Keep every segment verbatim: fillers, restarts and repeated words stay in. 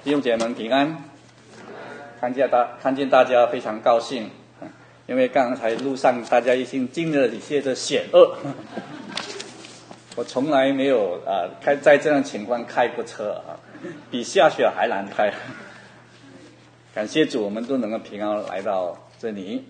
弟兄姐妹们平安，看见大看见大家非常高兴，因为刚才路上大家已经经历了一些的险恶，我从来没有啊开在这样情况开过车啊，比下雪还难开。感谢主，我们都能够平安来到这里。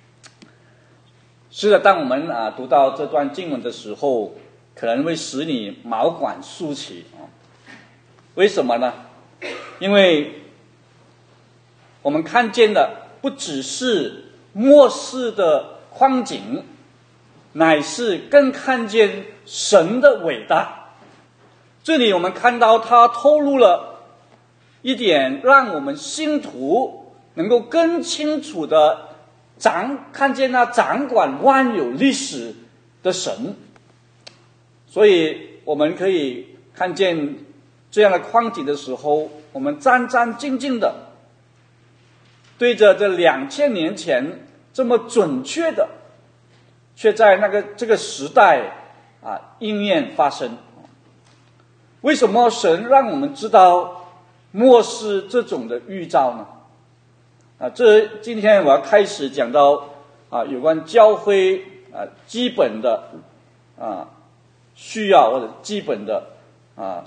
是的，当我们啊读到这段经文的时候，可能会使你毛管竖起啊。为什么呢？因为我们看见的不只是末世的光景，乃是更看见神的伟大。这里我们看到他透露了一点，让我们信徒能够更清楚的掌看见那掌管万有历史的神。所以我们可以看见这样的光景的时候，我们战战兢兢的对着这两千年前这么准确的，却在那个这个时代啊应验发生。为什么神让我们知道末世这种的预兆呢？啊，这今天我要开始讲到啊有关教会啊基本的啊需要或者基本的啊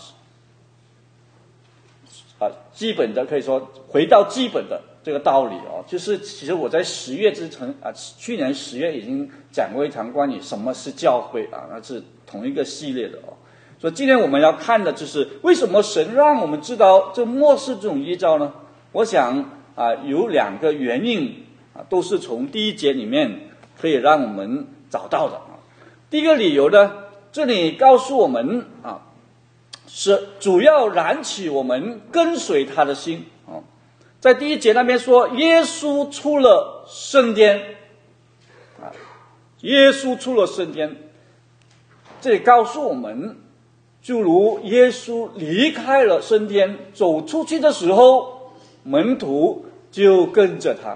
啊基本的可以说回到基本的这个道理哦，就是其实我在十月之前啊，去年十月已经讲过一场关于什么是教会啊，那是同一个系列的哦。所以今天我们要看的就是为什么神让我们知道这末世这种预兆呢？我想啊，有两个原因啊，都是从第一节里面可以让我们找到的啊。第一个理由呢，这里告诉我们啊，是主要燃起我们跟随他的心啊。在第一节那边说，耶稣出了圣殿啊，耶稣出了圣殿，这里告诉我们，就如耶稣离开了圣殿走出去的时候，门徒就跟着他。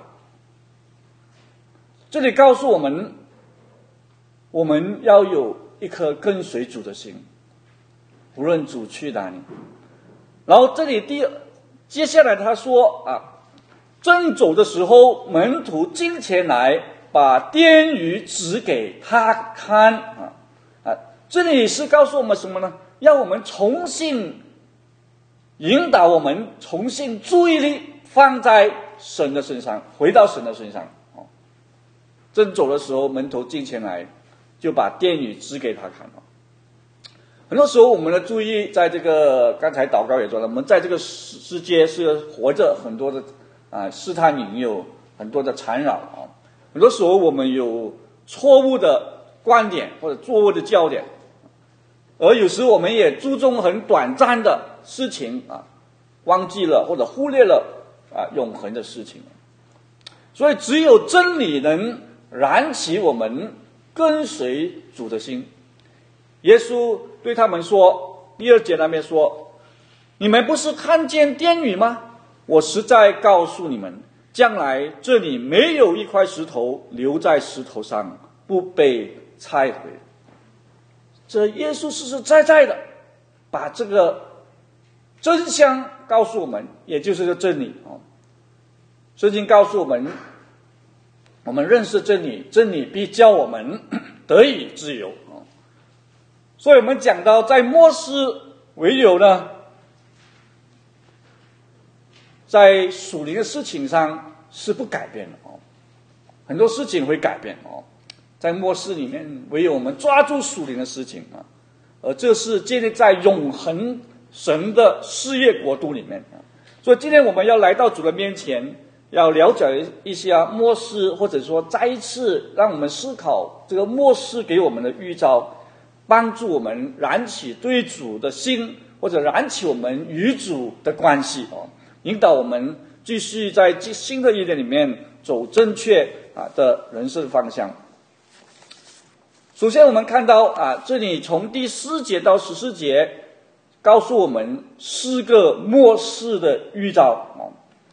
这里告诉我们，我们要有一颗跟随主的心，无论主去哪里。然后这里第接下来他说啊，正走的时候，门徒进前来，把殿宇指给他看啊啊！这里是告诉我们什么呢？要我们重新引导我们，重新注意力放在神的身上，回到神的身上。哦，正走的时候，门徒进前来，就把殿宇指给他看了。很多时候我们的注意在这个刚才祷告也说了，我们在这个世界是活着很多的啊试探引诱，很多的缠绕啊。很多时候我们有错误的观点或者错误的焦点，而有时我们也注重很短暂的事情啊，忘记了或者忽略了啊永恒的事情。所以只有真理能燃起我们跟随主的心。耶稣对他们说，第二节那边说，你们不是看见殿宇吗？我实在告诉你们，将来这里没有一块石头留在石头上不被拆毁。这耶稣实实在在的把这个真相告诉我们，也就是这真理哦。圣经告诉我们，我们认识真理，真理必叫我们得以自由。所以我们讲到在末世唯有呢，在属灵的事情上是不改变的哦，很多事情会改变哦。在末世里面，唯有我们抓住属灵的事情啊，而这是建立在永恒神的事业国度里面啊。所以今天我们要来到主的面前，要了解一下末世，或者说再一次让我们思考这个末世给我们的预兆。帮助我们燃起对主的心，或者燃起我们与主的关系哦，引导我们继续在新的一年里面走正确啊的人生方向。首先我们看到啊，这里从第四节到十四节告诉我们四个末世的预兆哦。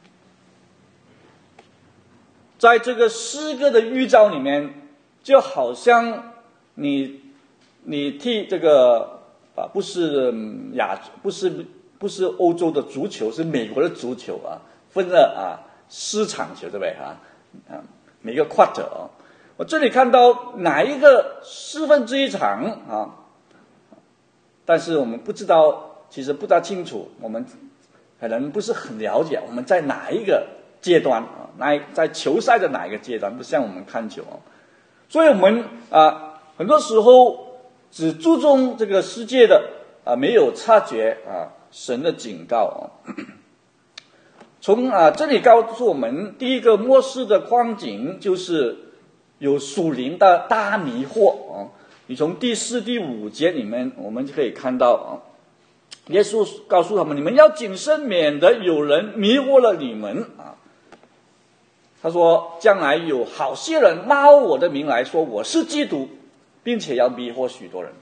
在这个四个的预兆里面，就好像你你替这个啊不是雅不是不是欧洲的足球，是美国的足球啊，分了啊四场球，对不对啊？啊，每个 quarter 啊，我这里看到哪一个四分之一场啊？但是我们不知道，其实不大清楚，我们可能不是很了解我们在哪一个阶段啊，哪在球赛的哪一个阶段，不像我们看球啊，所以我们啊很多时候只注重这个世界的啊，没有察觉啊神的警告啊。从啊这里告诉我们，第一个末世的光景就是有属灵的大迷惑啊。你从第四、第五节里面，我们就可以看到啊，耶稣告诉他们：你们要谨慎，免得有人迷惑了你们啊。他说，将来有好些人冒我的名来说我是基督，并且要迷惑许多人。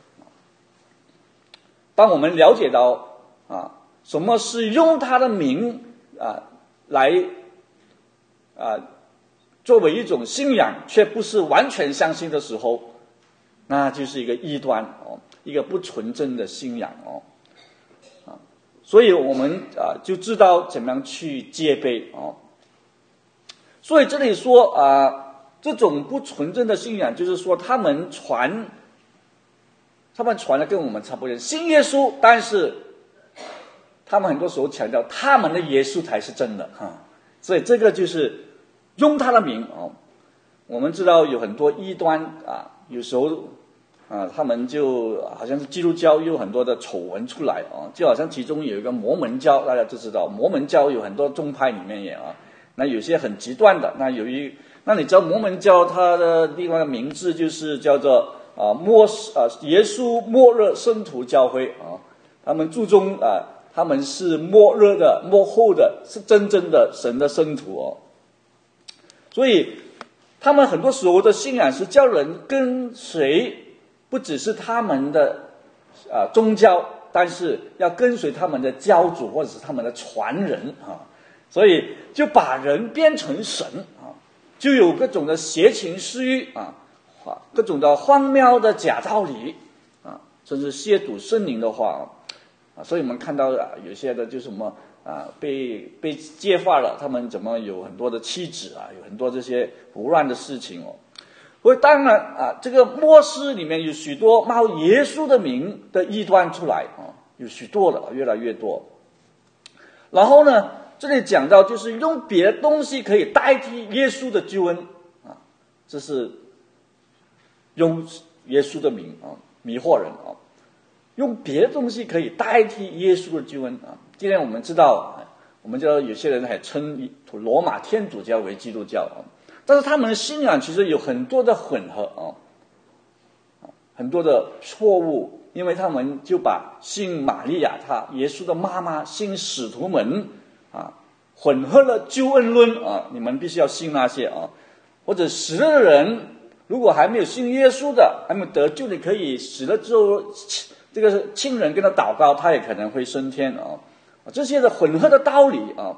当我们了解到啊，什么是用他的名啊来啊作为一种信仰，却不是完全相信的时候，那就是一个异端哦，一个不纯正的信仰哦。啊，所以我们啊就知道怎么样去戒备哦。所以这里说啊，这种不纯正的信仰，就是说他们传，他们传的跟我们差不多，信耶稣，但是他们很多时候强调他们的耶稣才是真的哈、啊。所以这个就是用他的名哦。我们知道有很多异端啊，有时候啊，他们就好像是基督教有很多的丑闻出来啊，就好像其中有一个摩门教，大家都知道，摩门教有很多宗派里面也啊，那有些很极端的，那有一，那你知道摩门教它的另外一个名字就是叫做啊末啊耶稣末日圣徒教会啊，他们注重啊，他们是末日的末后的，是真正的神的圣徒哦，所以他们很多时候的信仰是叫人跟随。不只是他们的啊、呃、宗教，但是要跟随他们的教主或者是他们的传人啊，所以就把人变成神啊，就有各种的邪情私欲啊，各种的荒谬的假道理啊，甚至亵渎圣灵的话啊，所以我们看到啊，有些的就什么啊被被揭发了，他们怎么有很多的妻子啊，有很多这些胡乱的事情哦。所以当然啊，这个末世里面有许多冒耶稣的名的异端出来啊，有许多的，越来越多。然后呢，这里讲到就是用别的东西可以代替耶稣的救恩啊，这是用耶稣的名啊迷惑人啊，用别的东西可以代替耶稣的救恩啊。今天我们知道，我们知道有些人还称罗马天主教为基督教啊。但是他们的信仰其实有很多的混合啊，很多的错误，因为他们就把信玛利亚，他耶稣的妈妈，信使徒们啊，混合了救恩论啊，你们必须要信那些啊，或者死了的人，如果还没有信耶稣的，还没有得救，你可以死了之后，这个亲人跟他祷告，他也可能会升天啊，这些的混合的道理啊。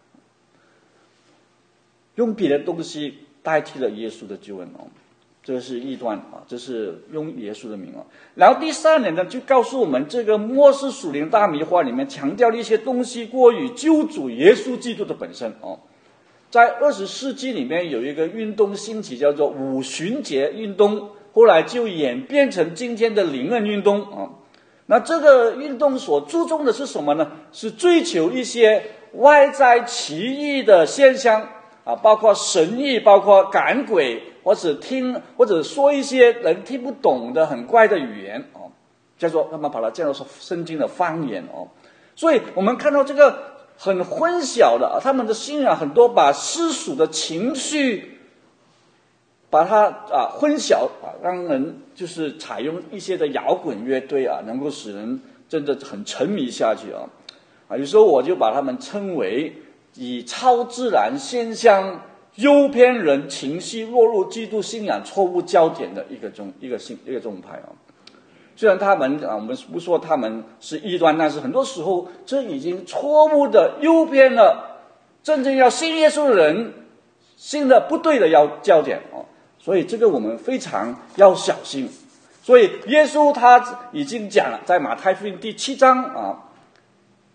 用别的东西代替了耶稣的救恩哦，这是异端啊，这是用耶稣的名啊。然后第三点呢，就告诉我们这个末世属灵大迷惑里面强调了一些东西过于救主耶稣基督的本身哦。在二十世纪里面有一个运动兴起，叫做五旬节运动，后来就演变成今天的灵恩运动啊。那这个运动所注重的是什么呢？是追求一些外在奇异的现象。啊，包括神异，包括赶鬼，或者听或者说一些人听不懂的很怪的语言哦，叫做他们把它叫做圣经的方言哦。所以我们看到这个很混淆的，他们的信仰很多把世俗的情绪，把它啊混淆啊，让人就是采用一些的摇滚乐队啊，能够使人真的很沉迷下去啊。啊，有时候我就把他们称为。以超自然现象诱骗人情绪落入基督信仰错误焦点的一个宗一个信一个宗派啊，虽然他们啊，我们不说他们是异端，但是很多时候这已经错误的诱骗了真正要信耶稣的人信的不对的要焦点啊，所以这个我们非常要小心。所以耶稣他已经讲了，在马太福音第七章啊。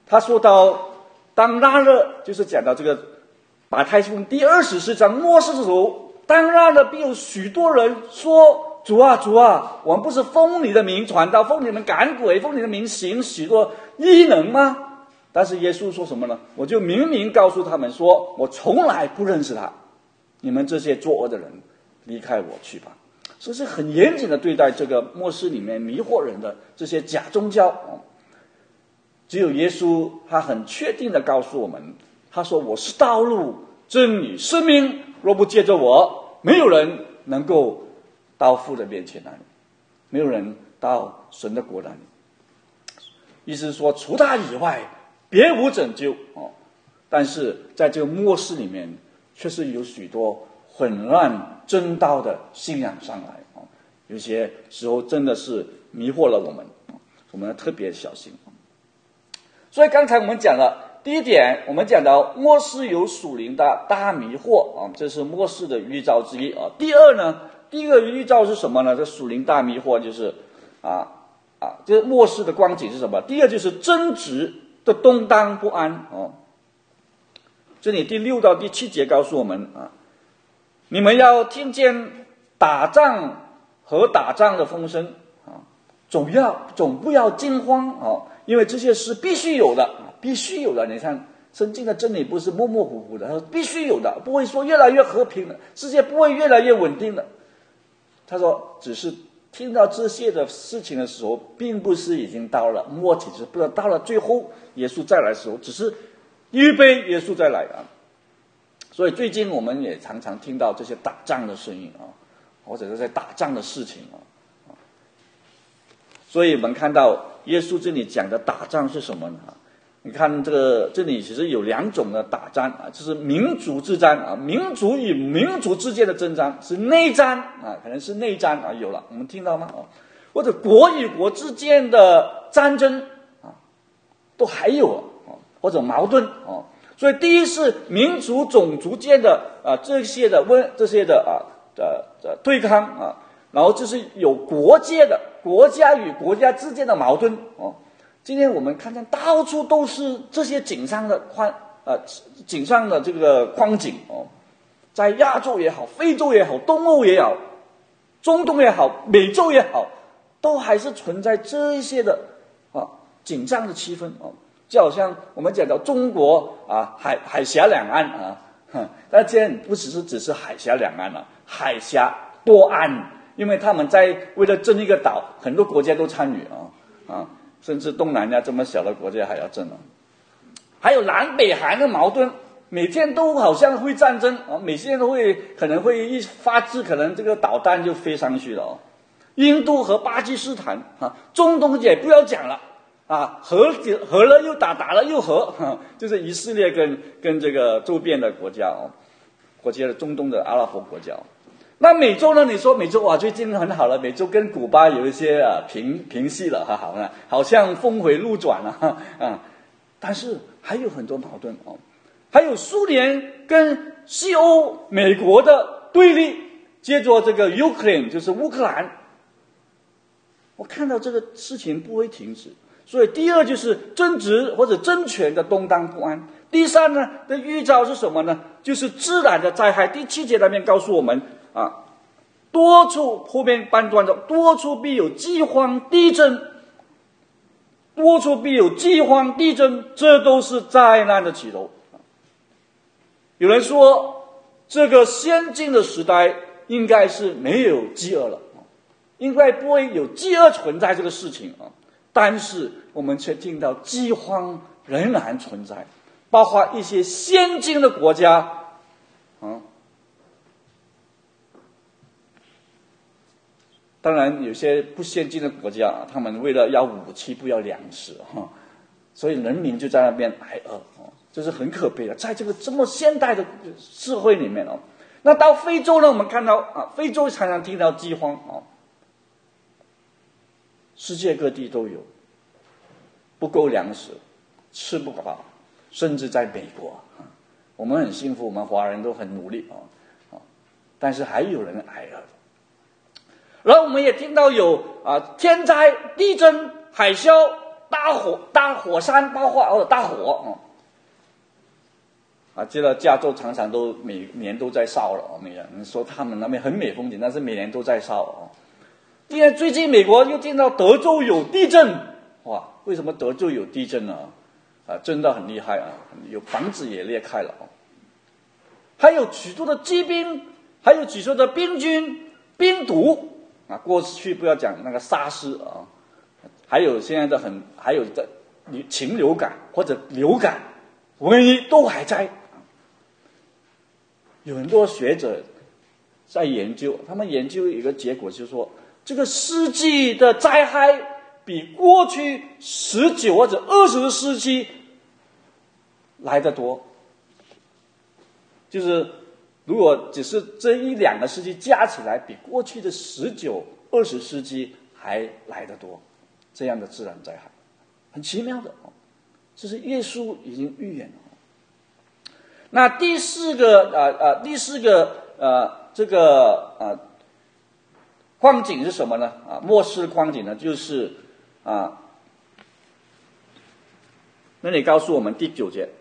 他说到，当那日就是讲到这个马太福音第二十四章末世的时候，当那日必有许多人说：“主啊，主啊，我们不是奉你的名传道，奉你的赶鬼，奉你的名行许多异能吗？”但是耶稣说什么呢？我就明明告诉他们说，我从来不认识他，你们这些作恶的人，离开我去吧。所以是很严谨的对待这个末世里面迷惑人的这些假宗教。只有耶稣他很确定的告诉我们，他说我是道路真理生命，若不借着我，没有人能够到父的面前来，没有人到神的国那里。意思是说除他以外别无拯救。但是在这个末世里面确实有许多混乱争道的信仰上来，有些时候真的是迷惑了我们，我们要特别小心。所以刚才我们讲了第一点，我们讲到末世有属灵的大迷惑啊，这是末世的预兆之一啊。第二呢，第一个预兆是什么呢？这属灵大迷惑就是啊啊，这末世的光景是什么？第二就是争执的动荡不安哦。这里第六到第七节告诉我们啊，你们要听见打仗和打仗的风声啊，总要总不要惊慌啊，因为这些是必须有的，必须有的。你看圣经的真理不是模模糊糊的，它是必须有的，不会说越来越和平的，世界不会越来越稳定的。他说只是听到这些的事情的时候，并不是已经到了末期，就是不知道到了最后耶稣再来的时候，只是预备耶稣再来啊。所以最近我们也常常听到这些打仗的声音啊，或者是在打仗的事情啊。所以我们看到耶稣这里讲的打仗是什么呢？你看这个这里其实有两种的打仗啊，就是民族之战啊，民族与民族之间的征战是内战啊，可能是内战啊，有了我们听到吗？啊，或者国与国之间的战争啊，都还有啊，或者矛盾啊。所以第一是民族种族间的啊这些的问这些的啊的的对抗啊，然后就是有国界的国家与国家之间的矛盾哦。今天我们看见到处都是这些景象的框呃景象的这个光景哦，在亚洲也好，非洲也好，东欧也好，中东也好，美洲也好，都还是存在这一些的啊紧张的气氛哦。就好像我们讲到中国啊，海海峡两岸啊，但今天不只是只是海峡两岸了，海峡多岸，因为他们在为了争一个岛，很多国家都参与啊啊，甚至东南亚这么小的国家还要争啊。还有南北韩的矛盾，每天都好像会战争啊，每天都会可能会一发制，可能这个导弹就飞上去了哦。印度和巴基斯坦啊，中东也不要讲了。啊，和和了又打，打了又和，就是以色列跟跟这个周边的国家哦，国家的中东的阿拉伯国家。那美洲呢？你说美洲哇，最近很好了，美洲跟古巴有一些啊平平息了，哈，好呢，好像峰回路转了哈啊，但是还有很多矛盾哦，还有苏联跟西欧美国的对立，接着这个 Ukraine 就是乌克兰，我看到这个事情不会停止。所以第二就是争执或者争权的动荡不安。第三呢的预兆是什么呢？就是自然的灾害。第七节那边告诉我们啊，多处后面半段的多处必有饥荒地震，多处必有饥荒地震，这都是灾难的起头。有人说这个先进的时代应该是没有饥饿了，应该不会有饥饿存在这个事情啊。但是我们却听到饥荒仍然存在，包括一些先进的国家，嗯，当然有些不先进的国家，他们为了要武器不要粮食哈，所以人民就在那边挨饿哦，这是很可悲的。在这个这么现代的社会里面哦，那到非洲呢，我们看到啊，非洲常常听到饥荒哦。世界各地都有，不够粮食，吃不饱，甚至在美国，我们很幸福，我们华人都很努力啊，但是还有人挨饿。然后我们也听到有啊天灾、地震、海啸大火、大火山爆发或者大火啊！啊，记得加州常常都每年都在烧了，每年说他们那边很美风景，但是每年都在烧啊。今天最近美国又听到德州有地震，哇！为什么德州有地震呢？啊，震得很厉害啊，有房子也裂开了啊。还有许多的疾病，还有许多的病菌、病毒啊。过去不要讲那个沙士啊，还有现在的很，还有的禽流感或者流感、瘟疫都还在。有很多学者在研究，他们研究一个结果，就是说这个世纪的灾害比过去十九或者二十个世纪来得多。就是如果只是这一两个世纪加起来，比过去的十九、二十世纪还来得多，这样的自然灾害，很奇妙的哦。这是耶稣已经预言了。那第四个呃呃第四个呃这个呃光景是什么呢？啊，末世光景呢，就是啊，那里告诉我们第九节。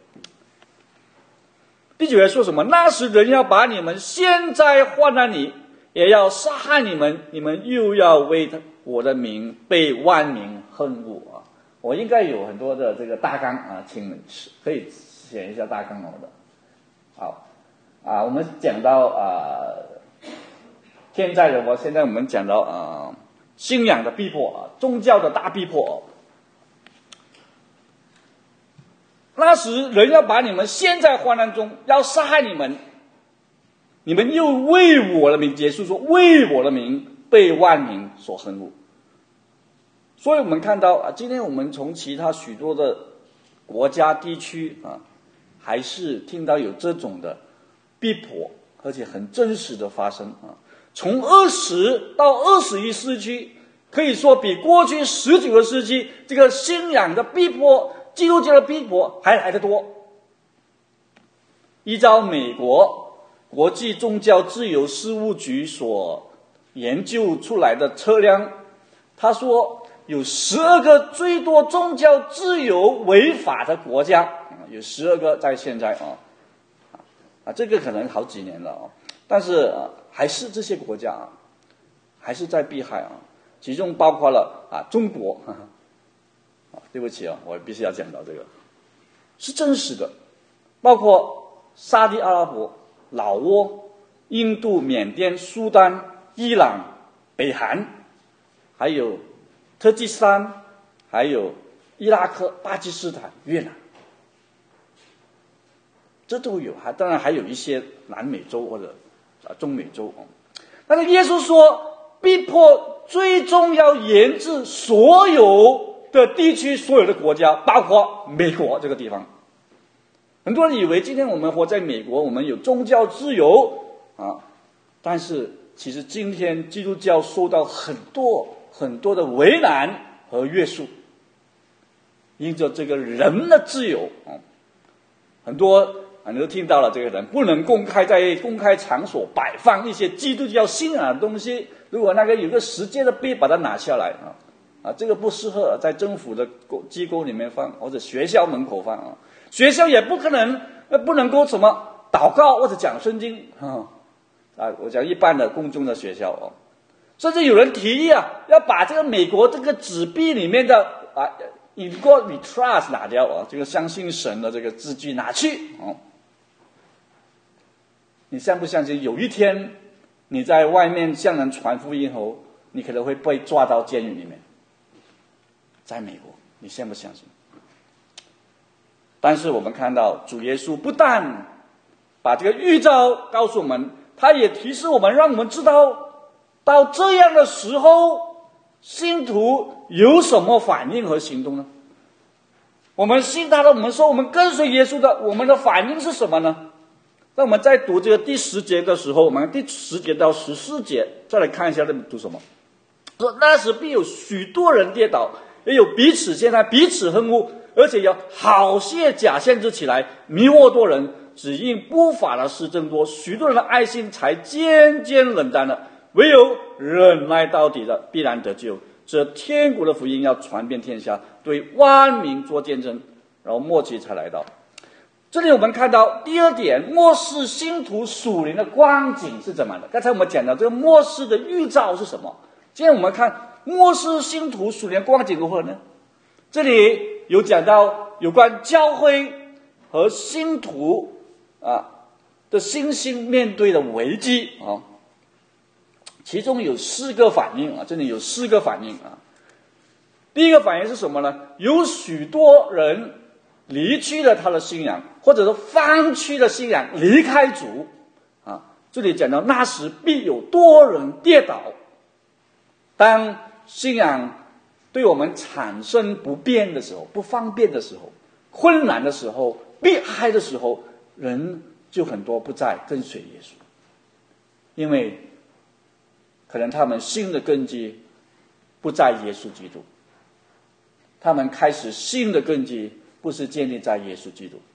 第九节说什么？那时人要把你们现在患难里，也要杀害你们，你们又要为我的名被万民恨恶啊！我应该有很多的这个大纲啊，请可以写一下大纲我的。好啊，我们讲到啊，现在的我现在我们讲到啊，信仰的逼迫啊，宗教的大逼迫。那时人要把你们陷在患难中，要杀害你们，你们又为我的名，结束说为我的名被万民所恨恶。所以我们看到啊，今天我们从其他许多的国家地区啊，还是听到有这种的逼迫，而且很真实的发生啊。从二十到二十一世纪，可以说比过去十九个世纪这个信仰的逼迫、基督教的逼迫还来得多。依照美国国际宗教自由事务局所研究出来的测量，他说有十二个最多宗教自由违法的国家，有十二个在现在啊啊，这个可能好几年了啊，但是啊，还是这些国家啊，还是在避害啊，其中包括了啊中国。呵呵啊，对不起啊，我必须要讲到这个，是真实的，包括沙地阿拉伯、老挝、印度、缅甸、苏丹、伊朗、北韩，还有特吉斯坦，还有伊拉克、巴基斯坦、越南，这都有。还当然还有一些南美洲或者啊中美洲啊。但是耶稣说，逼迫最终要研制所有的地区，所有的国家，包括美国这个地方。很多人以为今天我们活在美国，我们有宗教自由啊，但是其实今天基督教受到很多很多的为难和约束，因着这个人的自由啊，很多啊你都听到了，这个人不能公开在公开场所摆放一些基督教信仰的东西，如果那个有个时间的碑，把它拿下来啊。啊，这个不适合在政府的机构里面放，或者学校门口放啊。学校也不可能，呃，不能够什么祷告或者讲圣经啊。啊，我讲一般的公众的学校哦，甚至有人提议啊，要把这个美国这个纸币里面的啊 ，in God we trust 拿掉啊，这个相信神的这个字句拿去哦。你相不相信有一天你在外面向人传福音后，你可能会被抓到监狱里面？在美国，你相不相信？但是我们看到主耶稣不但把这个预兆告诉我们，他也提示我们，让我们知道到这样的时候，信徒有什么反应和行动呢？我们信他的，我们说我们跟随耶稣的，我们的反应是什么呢？那我们在读这个第十节的时候，我们第十节到十四节再来看一下这里读什么。说那时必有许多人跌倒，也有彼此陷害，彼此恨恶，而且有好些假先知起来迷惑多人，只因不法的事增多，许多人的爱心才渐渐冷淡了。唯有忍耐到底的，必然得救。 这天国的福音要传遍天下，对万民做见证，然后末期才来到。这里我们看到第二点，末世信徒属灵的光景是怎么的？刚才我们讲到这个末世的预兆是什么？现在我们看末世信徒属灵的光景如何呢？这里有讲到有关教会和信徒啊的信心面对的危机啊，其中有四个反应啊，这里有四个反应啊。第一个反应是什么呢？有许多人离去了他的信仰，或者说放弃了信仰，离开主啊。这里讲到那时必有多人跌倒。当信仰对我们产生不便的时候，不方便的时候，困难的时候，逼害的时候，人就很多不再跟随耶稣，因为可能他们新的根基不在耶稣基督，他们开始新的根基不是建立在耶稣基督，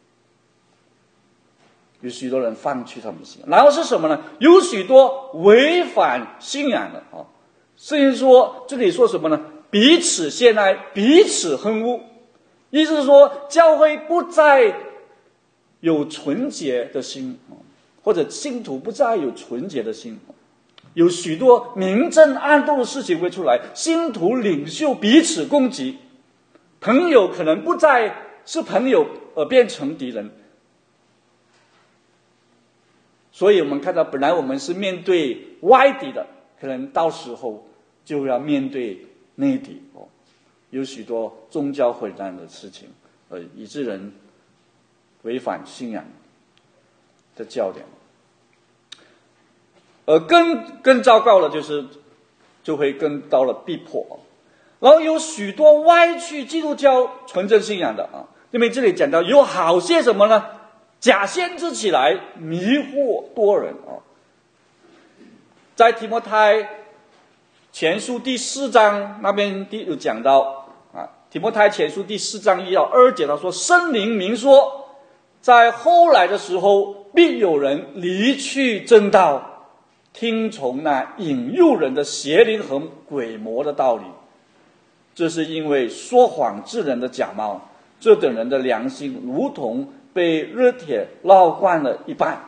有许多人放弃他们的信仰。然后是什么呢？有许多违反信仰的啊，圣经说这里说什么呢？彼此陷害，彼此恨恶，意思是说教会不再有纯洁的心，或者信徒不再有纯洁的心，有许多明争暗斗的事情会出来，信徒领袖彼此攻击，朋友可能不再是朋友而变成敌人。所以我们看到本来我们是面对外敌的，可能到时候就要面对内敌哦，有许多宗教混战的事情，呃，以致人违反信仰的教点。而更更糟糕的就是就会更到了逼迫，然后有许多歪曲基督教纯正信仰的啊，因为这里讲到有好些什么呢？假先知起来迷惑多人啊。在提摩太前书第四章那边有讲到啊，提摩太前书第四章一到二节，他说圣灵明说，在后来的时候必有人离去正道，听从那引诱人的邪灵和鬼魔的道理，这是因为说谎之人的假冒，这等人的良心如同被热铁烙惯了一半。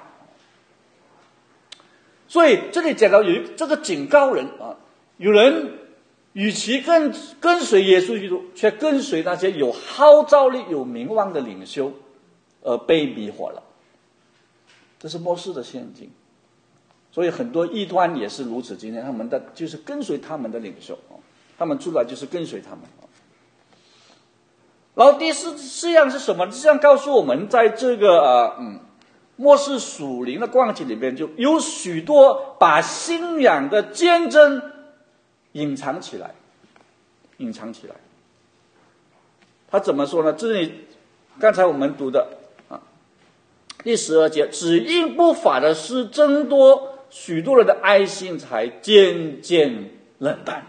所以这里讲到有这个警告人啊，有人与其跟跟随耶稣基督，却跟随那些有号召力有名望的领袖，而被迷惑了。这是末世的陷阱。所以很多异端也是如此，今天他们的就是跟随他们的领袖，他们出来就是跟随他们。然后第四四样是什么？这样告诉我们，在这个呃嗯末世属灵的光景里面，就有许多把信仰的见证隐藏起来，隐藏起来。他怎么说呢？这里刚才我们读的啊，第十二节，只因不法的事增多，许多人的爱心才渐渐冷淡。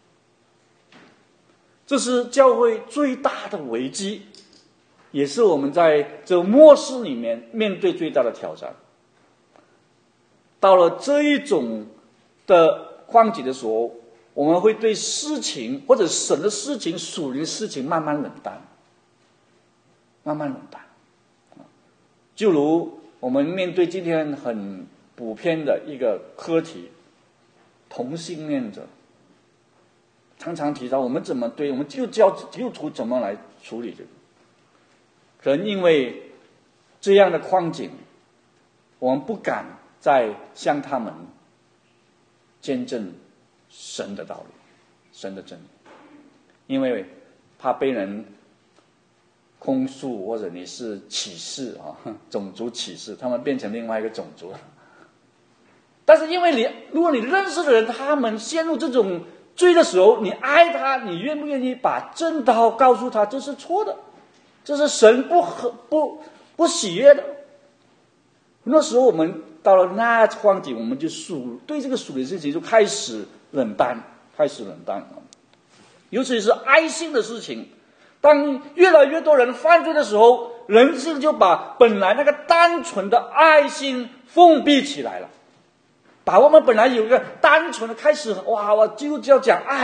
这是教会最大的危机，也是我们在这末世里面面对最大的挑战。到了这一种的况景的时候，我们会对事情或者神的事情、属灵事情慢慢冷淡，慢慢冷淡。就如我们面对今天很普遍的一个课题，同性恋者。常常提到我们怎么对我们就教基督徒怎么来处理这个，可能因为这样的光景，我们不敢再向他们见证神的道理、神的真理，因为怕被人控诉，或者你是歧视啊，种族歧视，他们变成另外一个种族。但是因为你，如果你认识的人，他们陷入这种罪的时候，你爱他，你愿不愿意把正道告诉他？这是错的，这是神不不不喜悦的。很多时候我们到了那光景，我们就属对这个属灵事情就开始冷淡，开始冷淡。尤其是爱心的事情，当越来越多人犯罪的时候，人性就把本来那个单纯的爱心封闭起来了。把我们本来有一个单纯的开始，哇，我基督教讲爱，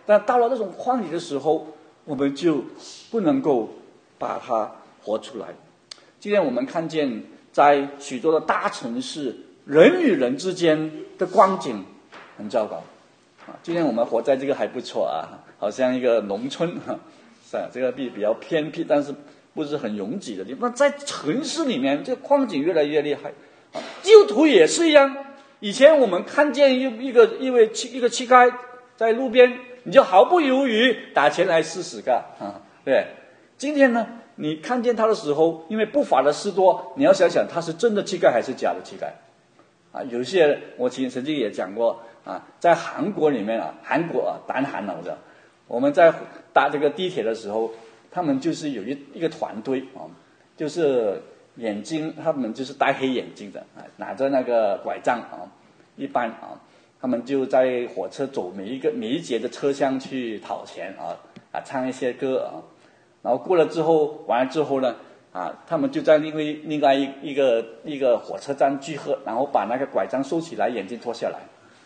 但到了那种旷野的时候，我们就不能够把它活出来。今天我们看见在许多的大城市，人与人之间的光景很糟糕啊。今天我们活在这个还不错啊，好像一个农村哈，是啊，这个比比较偏僻，但是不是很拥挤的地方。那在城市里面，这个光景越来越厉害啊。基督徒也是一样，以前我们看见一一个一位一个乞丐在路边，你就毫不犹豫打钱来试试看啊，对。今天呢，你看见他的时候，因为不法的事多，你要想想他是真的乞丐还是假的乞丐啊？有些我曾曾经也讲过啊，在韩国里面啊，韩国啊，南韩啊，的，我们在搭这个地铁的时候，他们就是有一一个团队啊，就是眼睛，他们就是戴黑眼镜的啊，拿着那个拐杖啊，一般啊，他们就在火车走每一个每一节的车厢去讨钱啊啊，唱一些歌啊。然后过了之后，完了之后呢，啊，他们就在另外另外一一个一个火车站聚合，然后把那个拐杖收起来，眼镜脱下来，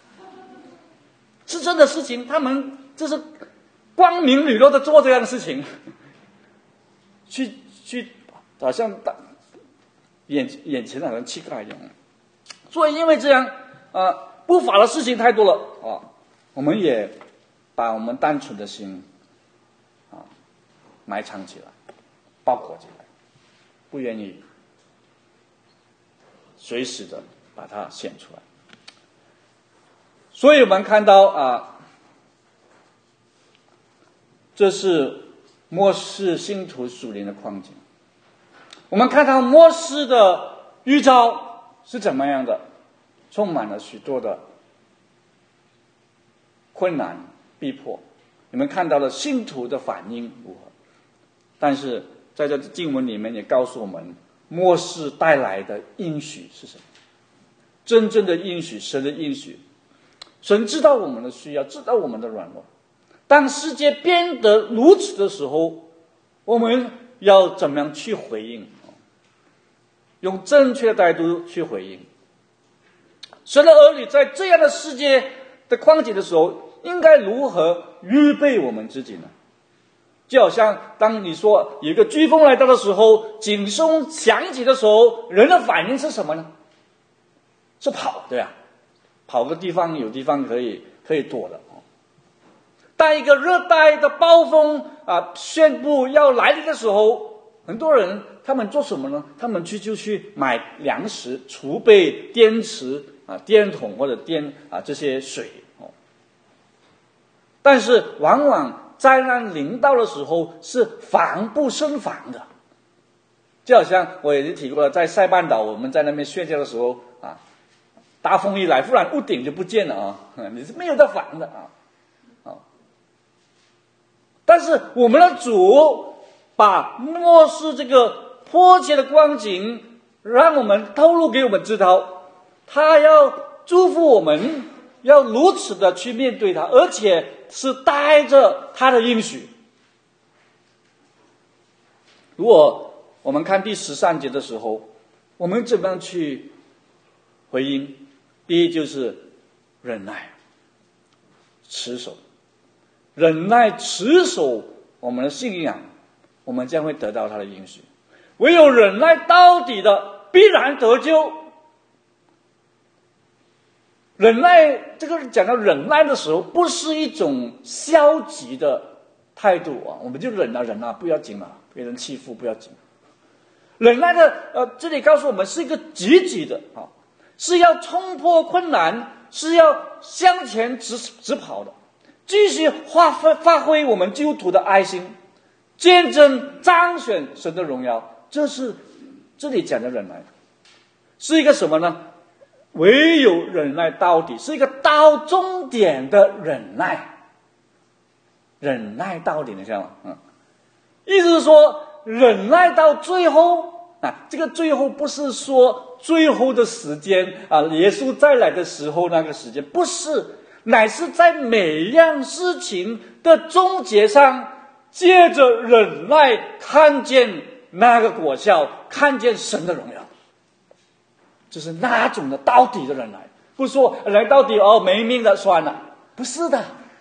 是真的事情。他们就是光明磊落的做这样的事情，去去，好像打眼眼前好像乞丐一样。所以因为这样啊，不法的事情太多了啊，我们也把我们单纯的心埋藏起来，包裹起来，不愿意随时的把它显出来。所以我们看到啊，这是末世信徒属灵的光景。我们看到末世的预兆是怎么样的，充满了许多的困难逼迫。你们看到了信徒的反应如何？但是在这经文里面也告诉我们，末世带来的应许是什么？真正的应许，神的应许，神知道我们的需要，知道我们的软弱。当世界变得如此的时候，我们要怎么样去回应？用正确的态度去回应。神的儿女在这样的世界的光景的时候，应该如何预备我们自己呢？就好像当你说有一个飓风来到的时候，警钟响起的时候，人的反应是什么呢？是跑，对啊，跑个地方有地方可以可以躲的。当一个热带的暴风啊宣布要来临的时候，很多人他们做什么呢？他们去就去买粮食，储备电池啊、电筒或者电啊这些水哦。但是往往灾难临到的时候是防不胜防的，就好像我已经提过了，在塞班岛我们在那边睡觉的时候啊，大风一来，忽然屋顶就不见了啊，你是没有得防的啊。但是我们的主把末世这个迫切的光景，让我们透露给我们知道，他要祝福我们，要如此的去面对他，而且是带着他的应许。如果我们看第十三节的时候，我们怎么样去回应？第一就是忍耐，持守。忍耐持守我们的信仰，我们将会得到他的应许。唯有忍耐到底的，必然得救。忍耐，这个讲到忍耐的时候，不是一种消极的态度啊，我们就忍啊忍啊，不要紧了，被人欺负不要紧。忍耐的，呃，这里告诉我们是一个积极的啊，是要冲破困难，是要向前直直跑的。继续发挥发挥我们基督徒的爱心，见证彰显神的荣耀，这是这里讲的忍耐，是一个什么呢？唯有忍耐到底，是一个到终点的忍耐。忍耐到底，你知道吗？嗯，意思是说忍耐到最后啊，这个最后不是说最后的时间啊，耶稣再来的时候那个时间，不是。乃是在每样事情的终结上，借着忍耐看见那个果效，看见神的荣耀，就是那种的到底的忍耐。不是说忍耐到底哦没命的算了，不是的，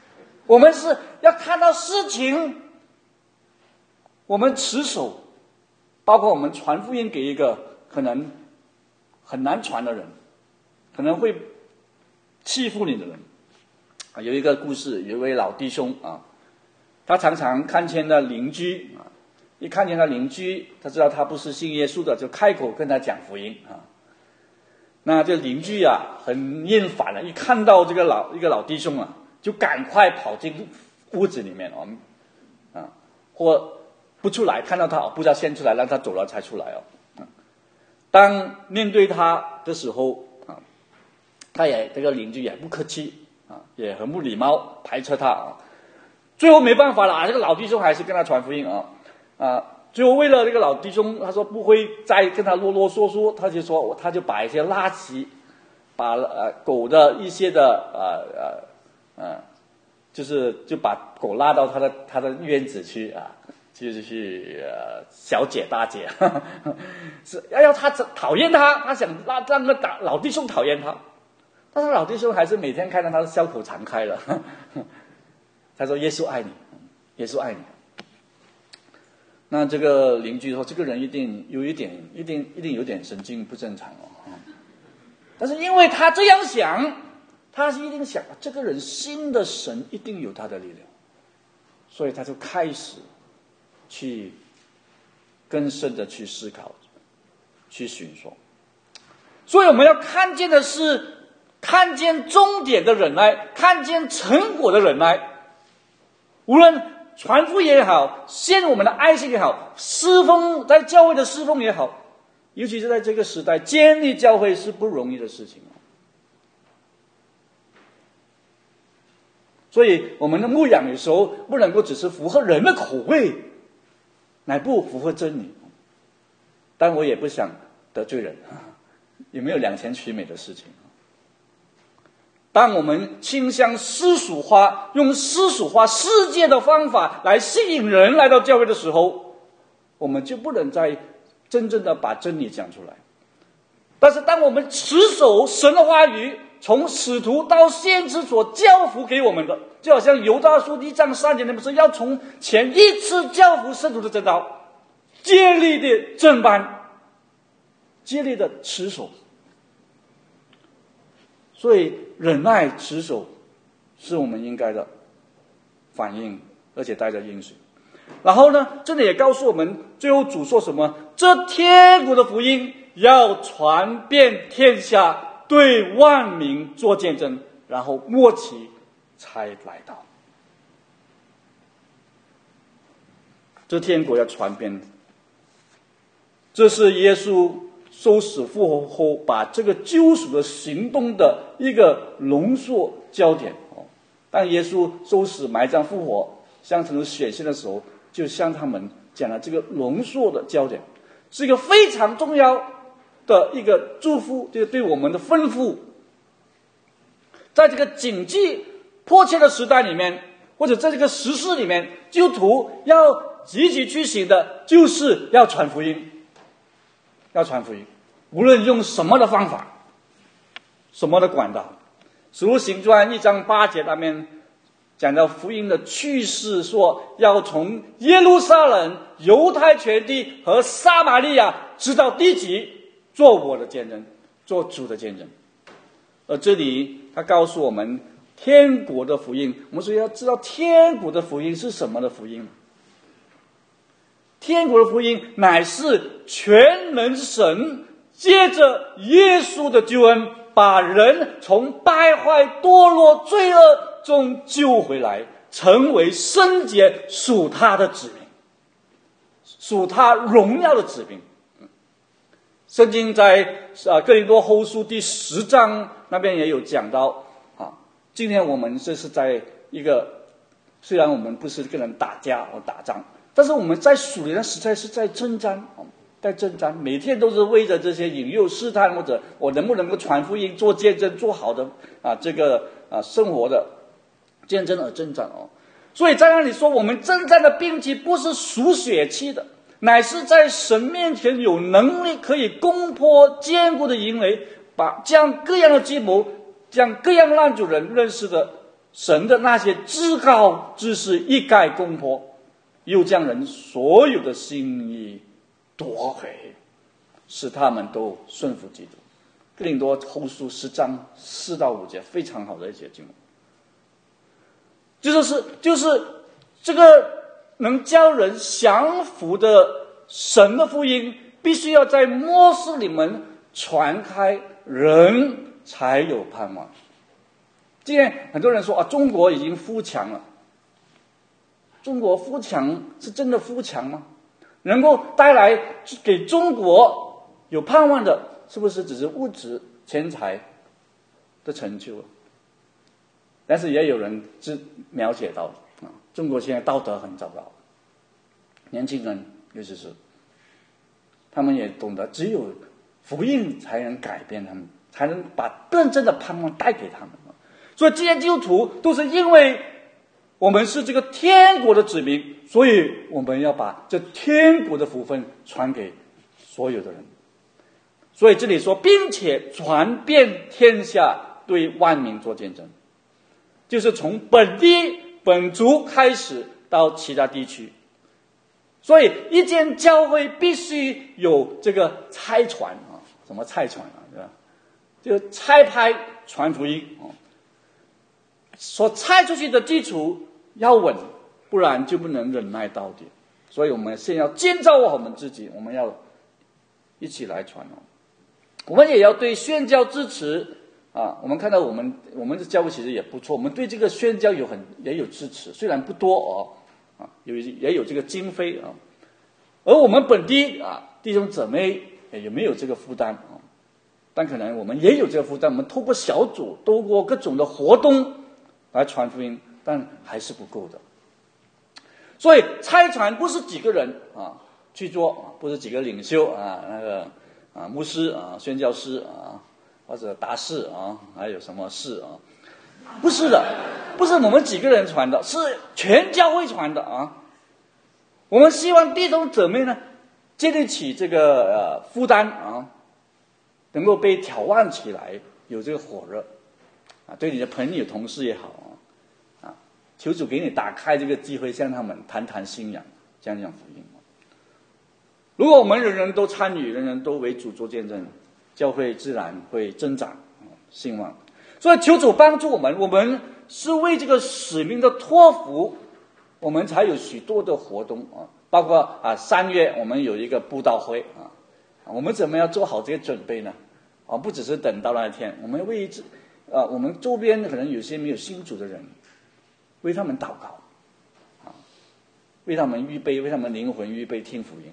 我们是要看到事情，我们持守，包括我们传福音给一个可能很难传的人，可能会欺负你的人。啊，有一个故事，有一位老弟兄啊，他常常看见了邻居啊，一看见他邻居，他知道他不是信耶稣的，就开口跟他讲福音啊。那这邻居啊很厌烦了，一看到这个老一个老弟兄啊，就赶快跑进屋子里面哦，啊，或不出来，看到他不知道先出来，让他走了才出来哦。啊，当面对他的时候啊，他也这个邻居也不客气啊，也很不礼貌，排斥他啊。最后没办法了，这个老弟兄还是跟他传福音啊啊。最后为了这个老弟兄，他说不会再跟他啰啰嗦嗦，他就说他就把一些垃圾，把呃狗的一些的呃呃呃，就是就把狗拉到他的他的院子去啊，就是去呃小姐大姐，呵呵是要要他讨厌他，他想拉让那个老弟兄讨厌他，但是老弟兄还是每天看到他笑口常开了，呵呵他说耶稣爱你，耶稣爱你。那这个邻居说，这个人一定有一点，一定一定有点神经不正常哦。但是因为他这样想，他是一定想，这个人信的神一定有他的力量，所以他就开始去更深的去思考，去寻索。所以我们要看见的是，看见终点的忍耐，看见成果的忍耐，无论传福音也好，献我们的爱心也好，侍奉在教会的侍奉也好，尤其是在这个时代，建立教会是不容易的事情。所以我们的牧养有时候不能够只是符合人的口味，乃不符合真理。但我也不想得罪人，也没有两全其美的事情。当我们倾向世俗化，用世俗化世界的方法来吸引人来到教会的时候，我们就不能再真正的把真理讲出来。但是当我们持守神的话语，从使徒到先知所教付给我们的，就好像犹大书一章三节那不是要从前一次教付圣徒的真道，接力的正班，接力的持守。所以忍耐持守是我们应该的反应，而且带着应许。然后呢，这里也告诉我们，最后主说什么？这天国的福音要传遍天下，对万民做见证，然后末期才来到。这天国要传遍，这是耶稣受死复活后，把这个救赎的行动的一个浓缩焦点。当耶稣受死、埋葬、复活，向成显现的时候，就向他们讲了这个浓缩的焦点，是一个非常重要的一个祝福，这个对我们的吩咐。在这个紧急迫切的时代里面，或者在这个时事里面，基督徒要积极去行的，就是要传福音。要传福音，无论用什么的方法，什么的管道。使徒行传一章八节那边讲到福音的趋势，说要从耶路撒冷、犹太全地和撒玛利亚直到地极，做我的见证，做主的见证。而这里他告诉我们天国的福音，我们说要知道天国的福音是什么的福音。天国的福音乃是全能神借着耶稣的救恩，把人从败坏、堕落、罪恶中救回来，成为圣洁属他的子民，属他荣耀的子民。圣经在啊哥林多后书第十章那边也有讲到啊。今天我们这是在一个，虽然我们不是跟人打架或打仗，但是我们在属灵的时代是在征战，在征战，每天都是为着这些引诱试探，或者我能不能够传福音、做见证、做好的啊这个啊生活的见证而征战哦。所以在那里说，我们征战的兵器不是属血气的，乃是在神面前有能力可以攻破坚固的营垒，把将各样的计谋、将各样烂主人认识的神的那些至高之事一概攻破，又将人所有的心意夺回，使他们都顺服基督。哥林多后书十章四到五节，非常好的一节经文，就是就是这个能叫人降服的神的福音，必须要在末世里面传开，人才有盼望。今天很多人说啊，中国已经富强了。中国富强是真的富强吗？能够带来给中国有盼望的，是不是只是物质钱财的成就？但是也有人是描写到啊，中国现在道德很糟糕，年轻人尤其是他们也懂得，只有福音才能改变他们，才能把真正的盼望带给他们。所以这些基督徒都是因为我们是这个天国的子民，所以我们要把这天国的福分传给所有的人。所以这里说，并且传遍天下，对万民做见证，就是从本地本族开始到其他地区。所以一间教会必须有这个差传啊，什么差传啊，对吧？就差派传福音啊。所差出去的基础要稳，不然就不能忍耐到底。所以我们先要建造我们自己，我们要一起来传哦。我们也要对宣教支持啊。我们看到我们我们的教会其实也不错，我们对这个宣教有很也有支持，虽然不多哦啊，有也有这个经费啊。而我们本地啊弟兄姊妹也没有这个负担啊，但可能我们也有这个负担。我们透过小组，透过各种的活动来传福音，但还是不够的。所以差传不是几个人啊去做，不是几个领袖啊，那个啊牧师啊、宣教师啊，或者大士啊，还有什么士啊，不是的，不是我们几个人传的，是全教会传的啊。我们希望弟兄姊妹呢建立起这个呃负担啊，能够被挑旺起来，有这个火热啊，对你的朋友同事也好啊，求主给你打开这个机会，向他们谈谈信仰，讲讲福音。如果我们人人都参与，人人都为主做见证，教会自然会增长兴旺。所以求主帮助我们，我们是为这个使命的托付，我们才有许多的活动啊，包括啊三月我们有一个布道会啊，我们怎么样做好这些准备呢？啊，不只是等到那一天，我们为啊我们周边可能有些没有信主的人，为他们祷告啊，为他们预备，为他们灵魂预备听福音。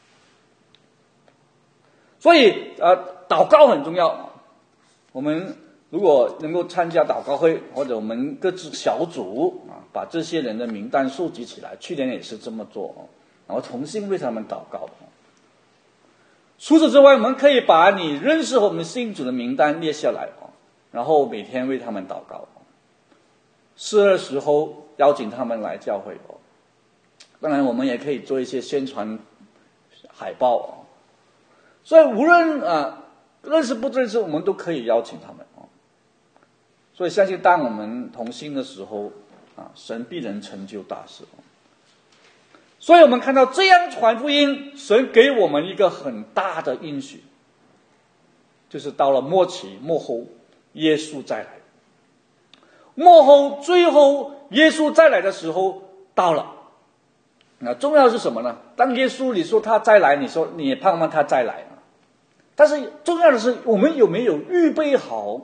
所以呃，祷告很重要。我们如果能够参加祷告会，或者我们各自小组啊，把这些人的名单收集起来，去年也是这么做，然后重新为他们祷告。除此之外，我们可以把你认识我们信主的名单列下来，然后每天为他们祷告。是的时候邀请他们来教会。当然我们也可以做一些宣传海报。所以无论啊认识不认识，我们都可以邀请他们。所以相信当我们同心的时候啊，神必能成就大事。所以我们看到这样传福音，神给我们一个很大的应许，就是到了末期末后耶稣再来，末后最后耶稣再来的时候到了。那重要是什么呢？当耶稣你说他再来，你说你也盼望他再来，但是重要的是我们有没有预备好，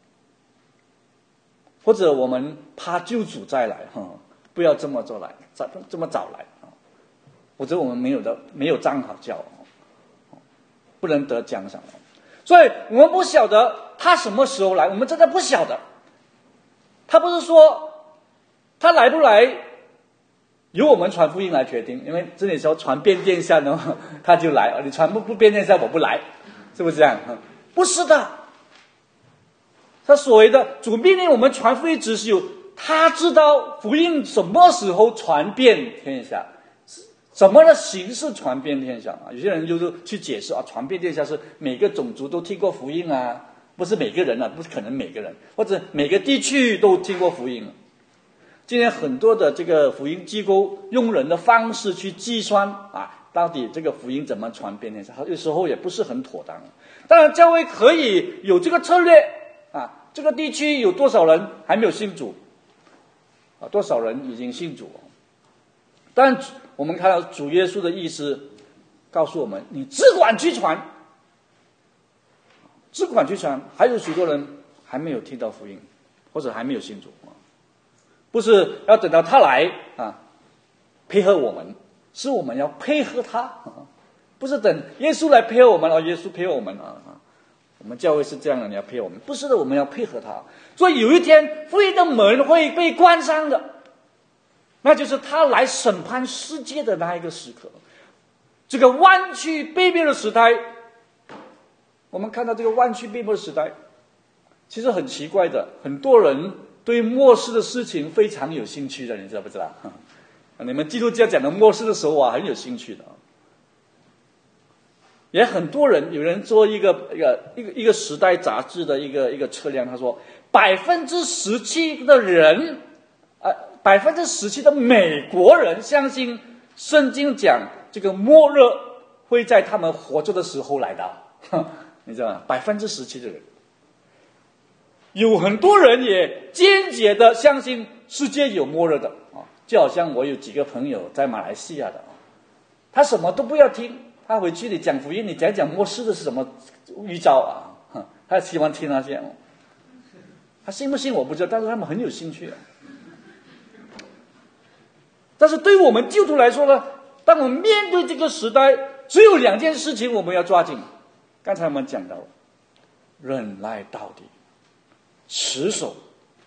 或者我们怕救主再来，不要这么早来，这么早来，否则我们没有的没有站好教，不能得奖赏。所以我们不晓得他什么时候来，我们真的不晓得。他不是说他来不来由我们传福音来决定，因为这里说传遍天下呢，他就来，你传不不遍天下我不来，是不是这样？不是的，他所谓的主命令我们传福音，只是有他知道福音什么时候传遍天下，什么的形式传遍天下啊？有些人就是去解释啊，传遍天下是每个种族都听过福音啊，不是每个人啊，不是可能每个人，或者每个地区都听过福音今天很多的这个福音机构用人的方式去计算啊，到底这个福音怎么传遍天下，有时候也不是很妥当。当然教会可以有这个策略啊，这个地区有多少人还没有信主啊，多少人已经信主。但我们看到主耶稣的意思告诉我们，你只管去传，只管去传，还有许多人还没有听到福音，或者还没有信主。不是要等到他来啊配合我们，是我们要配合他，啊、不是等耶稣来配合我们，哦，耶稣配合我们啊啊！我们教会是这样的，你要配合我们，不是的，我们要配合他。所以有一天福音的门会被关上的，那就是他来审判世界的那一个时刻。这个弯曲背面的时代，我们看到这个弯曲背面的时代，其实很奇怪的，很多人对末世的事情非常有兴趣的，你知道不知道？你们基督教讲的末世的时候啊，很有兴趣的。也很多人，有人做一个一个一个一个时代杂志的一个一个测量，他说百分之十七的人，呃，百分之十七的美国人相信圣经讲这个末日会在他们活着的时候来到，你知道吗？百分之十七的人。有很多人也坚决的相信世界有末日的啊，就好像我有几个朋友在马来西亚的啊，他什么都不要听，他回去你讲福音，你讲讲末世的是什么预兆啊，他喜欢听那些，他信不信我不知道，但是他们很有兴趣啊。但是对于我们基督徒来说呢，当我们面对这个时代，只有两件事情我们要抓紧。刚才我们讲到了，忍耐到底，持守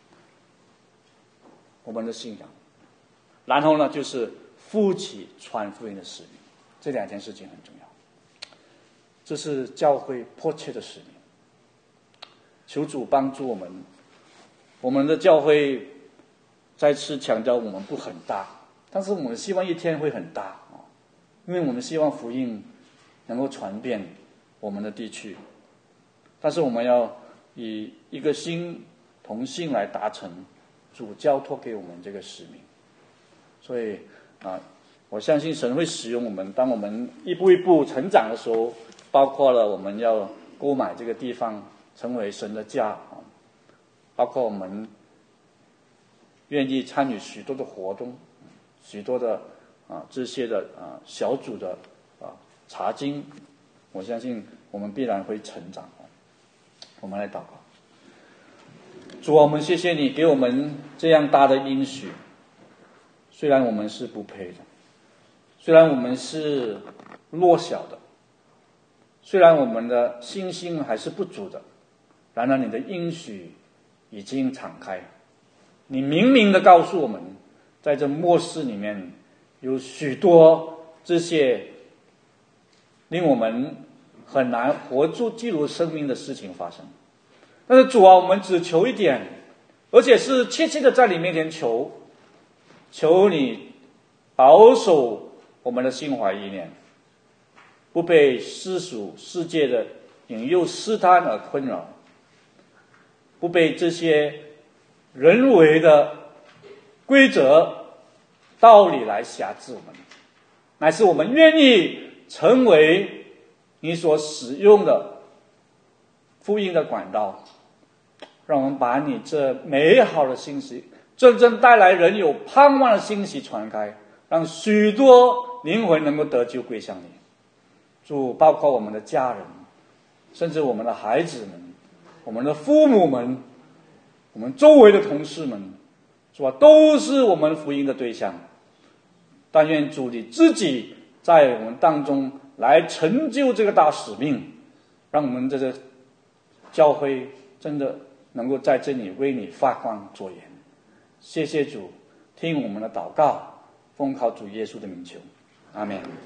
我们的信仰，然后呢，就是负起传福音的使命，这两件事情很重要。这是教会迫切的使命。求主帮助我们。我们的教会再次强调，我们不很大，但是我们希望一天会很大啊，因为我们希望福音能够传遍我们的地区，但是我们要以一个心同心来达成主交托给我们这个使命。所以啊，我相信神会使用我们，当我们一步一步成长的时候，包括了我们要购买这个地方成为神的家啊，包括我们愿意参与许多的活动，许多的啊这些的啊小组的啊查经，我相信我们必然会成长。我们来祷告。主啊，我们谢谢你给我们这样大的应许，虽然我们是不配的，虽然我们是弱小的，虽然我们的信心还是不足的，然而你的应许已经敞开，你明明的告诉我们，在这末世里面有许多这些令我们很难活出基督生命的事情发生。但是主啊，我们只求一点，而且是切切的在你面前求，求你保守我们的心怀意念，不被世俗世界的引诱试探而困扰，不被这些人为的规则道理来辖制我们，乃是我们愿意成为你所使用的福音的管道，让我们把你这美好的信息，真正带来人有盼望的信息传开，让许多灵魂能够得救归向你。主，包括我们的家人，甚至我们的孩子们，我们的父母们，我们周围的同事们，主啊，都是我们福音的对象。但愿主你自己在我们当中来成就这个大使命，让我们这个教会真的能够在这里为你发光作盐。谢谢主，听我们的祷告，奉靠主耶稣的名求，阿们。